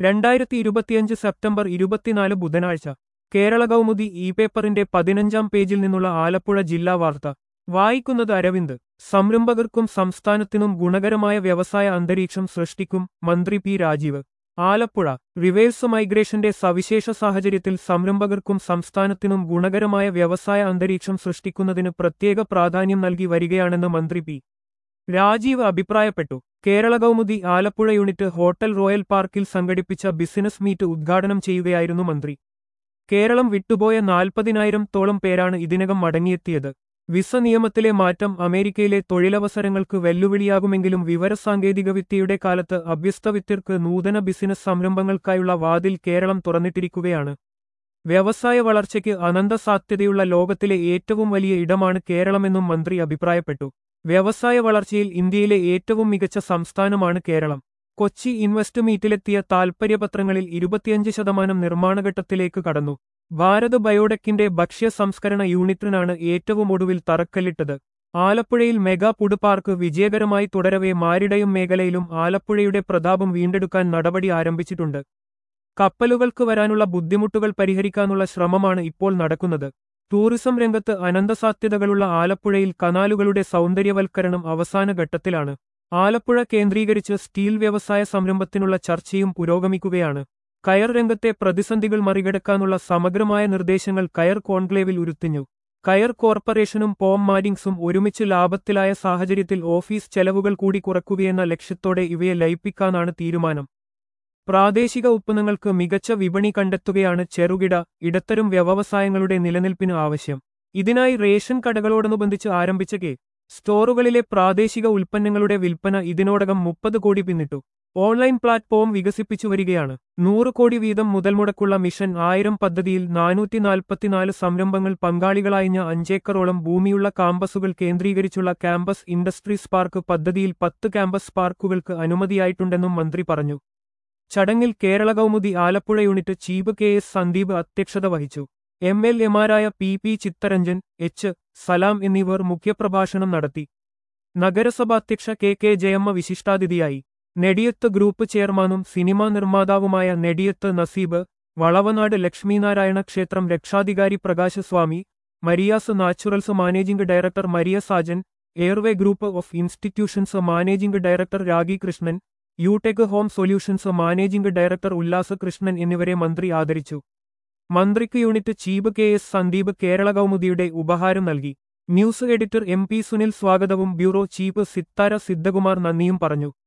2025 September 24 ബുധനാഴ്ച Kerala Kaumudi E പേപ്പറിന്റെ 15-ാം പേജിൽ നിന്നുള്ള ആലപ്പുഴ ജില്ലാ വാർത്ത വായിക്കുന്നത് അരവിന്ദ്. സംരംഭകർക്കും സംസ്ഥാനത്തിനും ഗുണകരമായ വ്യവസായ അന്തരീക്ഷം സൃഷ്ടിക്കും മന്ത്രി പി രാജീവ്. ആലപ്പുഴ റിവേഴ്സ് മൈഗ്രേഷന്റെ സവിശേഷ സാഹചര്യത്തിൽ സംരംഭകർക്കും സംസ്ഥാനത്തിനും ഗുണകരമായ വ്യവസായ അന്തരീക്ഷം സൃഷ്ടിക്കുന്നതിന് പ്രത്യേക പ്രാധാന്യം നൽകി വരികയാണെന്ന് മന്ത്രി പി രാജീവ് അഭിപ്രായപ്പെട്ടു. Kerala Kaumudi Alappuzha unit hotel royal പാർക്കിൽ സംഘടിപ്പിച്ച ബിസിനസ് മീറ്റ് ഉദ്ഘാടനം ചെയ്യുകയായിരുന്നു മന്ത്രി. കേരളം വിട്ടുപോയ 40,000-തോളം പേരാണ് ഇതിനകം മടങ്ങിയെത്തിയത്. വിസ നിയമത്തിലെ മാറ്റം അമേരിക്കയിലെ തൊഴിലവസരങ്ങൾക്ക് വെല്ലുവിളിയാകുമെങ്കിലും വിവരസാങ്കേതികവിദ്യയുടെ കാലത്ത് അഭ്യസ്തവിദ്യർക്ക് നൂതന ബിസിനസ് സംരംഭങ്ങൾക്കായുള്ള വാതിൽ കേരളം തുറന്നിട്ടിരിക്കുകയാണ്. വ്യവസായ വളർച്ചയ്ക്ക് അനന്ത സാധ്യതയുള്ള ലോകത്തിലെ ഏറ്റവും വലിയ ഇടമാണ് കേരളമെന്നും മന്ത്രി അഭിപ്രായപ്പെട്ടു. വ്യവസായ വളർച്ചയിൽ ഇന്ത്യയിലെ ഏറ്റവും മികച്ച സംസ്ഥാനമാണ് കേരളം. കൊച്ചി ഇൻവെസ്റ്റ് മീറ്റിലെത്തിയ താൽപര്യപത്രങ്ങളിൽ 25% നിർമ്മാണഘട്ടത്തിലേക്ക് കടന്നു. ഭാരത് ബയോടെക്കിന്റെ ഭക്ഷ്യ സംസ്കരണ യൂണിറ്റിനാണ് ഏറ്റവും ഒടുവിൽ തറക്കല്ലിട്ടത്. ആലപ്പുഴയിൽ മെഗാ ഫുഡ് പാർക്ക് വിജയകരമായി തുടരവെ മാരിടയം മേഖലയിലും ആലപ്പുഴയുടെ പ്രതാപം വീണ്ടെടുക്കാൻ നടപടി ആരംഭിച്ചിട്ടുണ്ട്. കപ്പലുകൾക്ക് വരാനുള്ള ബുദ്ധിമുട്ടുകൾ പരിഹരിക്കാനുള്ള ശ്രമമാണ് ഇപ്പോൾ നടക്കുന്നത്. ടൂറിസം രംഗത്ത് അനന്തസാധ്യതകളുള്ള ആലപ്പുഴയിൽ കനാലുകളുടെ സൗന്ദര്യവൽക്കരണം അവസാന ഘട്ടത്തിലാണ്. ആലപ്പുഴ കേന്ദ്രീകരിച്ച് സ്റ്റീൽ വ്യവസായ സംരംഭത്തിനുള്ള ചർച്ചയും പുരോഗമിക്കുകയാണ്. കയർ രംഗത്തെ പ്രതിസന്ധികൾ മറികടക്കാനുള്ള സമഗ്രമായ നിർദ്ദേശങ്ങൾ കയർ കോൺക്ലേവിൽ ഉരുത്തിഞ്ഞു. കയർ കോർപ്പറേഷനും പോം മാരിങ്സും ഒരുമിച്ച് ലാഭത്തിലായ സാഹചര്യത്തിൽ ഓഫീസ് ചെലവുകൾ കൂടി കുറയ്ക്കുകയെന്ന ലക്ഷ്യത്തോടെ ഇവയെ ലയിപ്പിക്കാനാണ് തീരുമാനം. പ്രാദേശിക ഉത്പന്നങ്ങൾക്ക് മികച്ച വിപണി കണ്ടെത്തുകയാണ് ചെറുകിട ഇടത്തരം വ്യവസായങ്ങളുടെ നിലനിൽപ്പിന് ആവശ്യം. ഇതിനായി റേഷൻ കടകളോടനുബന്ധിച്ച് ആരംഭിച്ച സ്റ്റോറുകളിലെ പ്രാദേശിക ഉൽപ്പന്നങ്ങളുടെ വിൽപ്പന ഇതിനോടകം 30 കോടി പിന്നിട്ടു. ഓൺലൈൻ പ്ലാറ്റ്ഫോം വികസിപ്പിച്ചു വരികയാണ്. 100 കോടി വീതം മുതൽമുടക്കുള്ള മിഷൻ 1000 പദ്ധതിയിൽ 444 സംരംഭങ്ങൾ പങ്കാളികളായിഞ്ഞ 5 ഏക്കറോളം ഭൂമിയുള്ള കാമ്പസുകൾ കേന്ദ്രീകരിച്ചുള്ള ക്യാമ്പസ് ഇൻഡസ്ട്രീസ് പാർക്ക് പദ്ധതിയിൽ 10 ക്യാമ്പസ് പാർക്കുകൾക്ക് അനുമതിയായിട്ടുണ്ടെന്നും മന്ത്രി പറഞ്ഞു. ചടങ്ങിൽ Kerala Kaumudi Alappuzha unit chief K S. Sandeep അധ്യക്ഷത വഹിച്ചു. എം.എൽ.എമാരായ പി. ചിത്തരഞ്ജൻ, എച്ച്. സലാം എന്നിവർ മുഖ്യപ്രഭാഷണം നടത്തി. നഗരസഭാധ്യക്ഷ കെ. ജയമ്മ വിശിഷ്ടാതിഥിയായി. നെടിയത്ത് ഗ്രൂപ്പ് ചെയർമാനും സിനിമാ നിർമ്മാതാവുമായ നെടിയത്ത് നസീബ്, വളവനാട് ലക്ഷ്മീനാരായണ ക്ഷേത്രം രക്ഷാധികാരി Prakash Swami, Maria's naturals managing director Maria Sajan, airway group of institutions managing director Ragi Krishnan, Utech home solutions managing director Ullas Krishnan എന്നിവരെ മന്ത്രി ആദരിച്ചു. മന്ത്രിക്ക് unit chief K S. Sandeep Kerala കൗമുദിയുടെ ഉപഹാരം നൽകി. News editor M. P. Sunil സ്വാഗതവും ബ്യൂറോ ചീഫ് സിത്താര സിദ്ധകുമാർ നന്ദിയും പറഞ്ഞു.